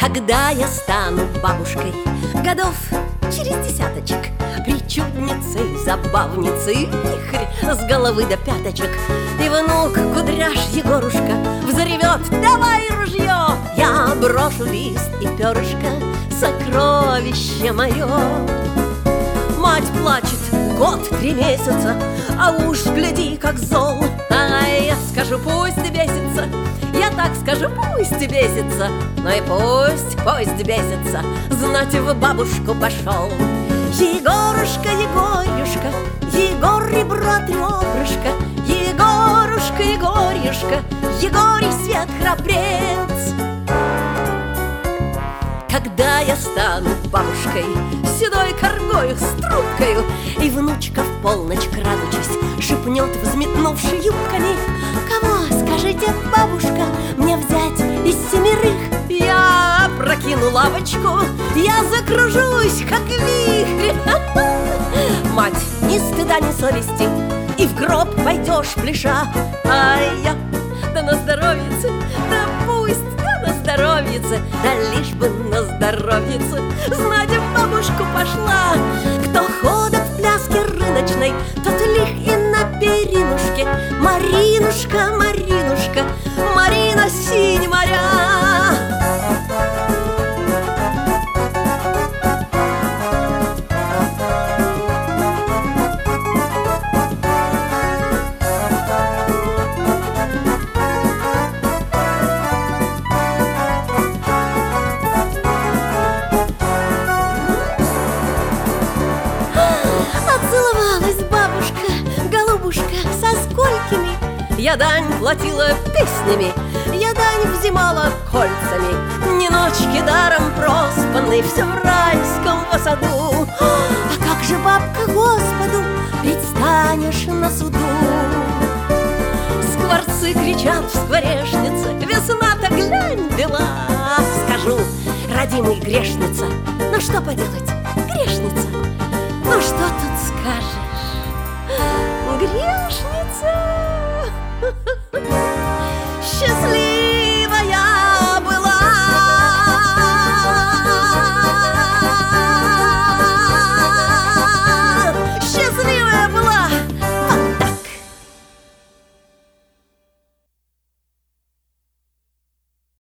Когда я стану бабушкой, годов через десяточек, причудницей, забавницей, вихрь с головы до пяточек, и внук кудряш Егорушка взревет: давай ружье! Я брошу лист и перышко, сокровище мое. Мать плачет год 3 месяца, а уж гляди, как зол. А я скажу, пусть бесится, я так скажу, пусть бесится. Ну и пусть бесится, знать в бабушку пошел. Егорушка, Егорюшка, Егор и брат ребрышка, Егорушка, Егорюшка, Егорий свет храбрец. Когда я стану бабушкой, седой коргою, с трубкою, и внучка в полночь, крадучись, шепнет, взметнувши юбками: кого, скажите, бабушка, мне взять из 7? Я прокину лавочку, я закружусь, как вихрь. Мать, ни стыда, ни совести, и в гроб пойдешь, пляша. А я, да на здоровьице, да пусть, да на здоровьице, да лишь бы на здоровьице, знать в бабушку пошла. Кто ходит в пляске рыночной, тот лих и на перинушке. Маринушка, Маринушка, Марина синь моря. Отцеловалась бабушка, голубушка, со сколькими. Я дань платила песнями, я дань взимала кольцами. Ни ночки даром проспанной, все в райском саду. А как же, бабка, Господу предстанешь на суду? Скворцы кричат в скворечнице: весна-то глянь бела. Скажу: родимый грешница, ну что поделать,